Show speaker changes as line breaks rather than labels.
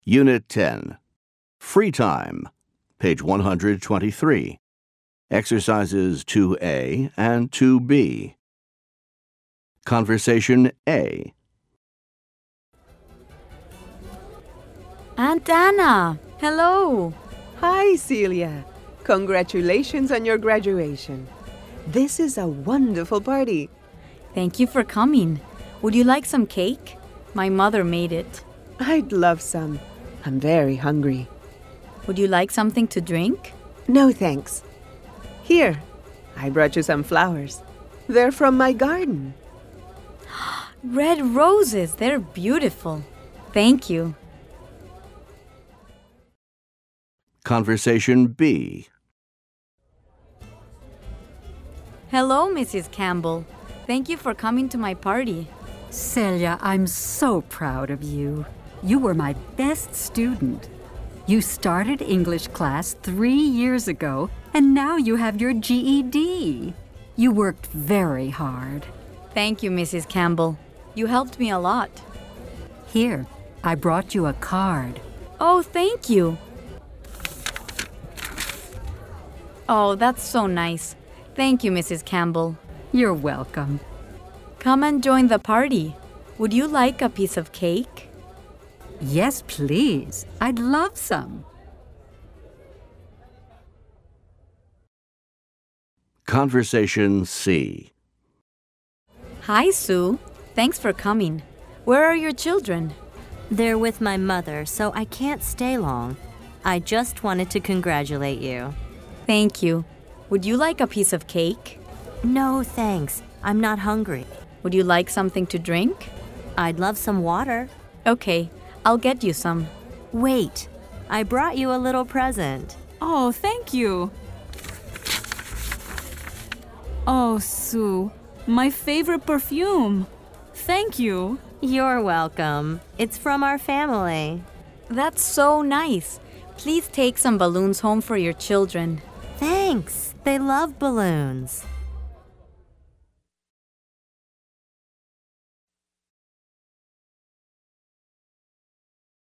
Unit 10. Free Time. Page 123. Exercises 2A and 2B. Conversation A.
Aunt Anna, hello.
Hi, Celia. Congratulations on your graduation. This is a wonderful party.
Thank you for coming. Would you like some cake? My mother made it.
I'd love some. I'm very hungry.
Would you like something to drink?
No, thanks. Here, I brought you some flowers. They're from my garden.
Red roses, they're beautiful. Thank you.
Conversation B.
Hello, Mrs. Campbell. Thank you for coming to my party.
Celia, I'm so proud of you. You were my best student. You started English class 3 years ago, and now you have your GED. You worked very hard.
Thank you, Mrs. Campbell. You helped me a lot.
Here, I brought you a card.
Oh, thank you. Oh, that's so nice. Thank you, Mrs. Campbell.
You're welcome.
Come and join the party. Would you like a piece of cake?
Yes, please. I'd love some.
Conversation C.
Hi, Sue. Thanks for coming. Where are your children?
They're with my mother, so I can't stay long. I just wanted to congratulate you.
Thank you. Would you like a piece of cake?
No, thanks. I'm not hungry.
Would you like something to drink?
I'd love some water.
Okay, I'll get you some.
Wait, I brought you a little present.
Oh, thank you. Oh, Sue, my favorite perfume. Thank you.
You're welcome. It's from our family.
That's so nice. Please take some balloons home for your children.
Thanks. They love balloons.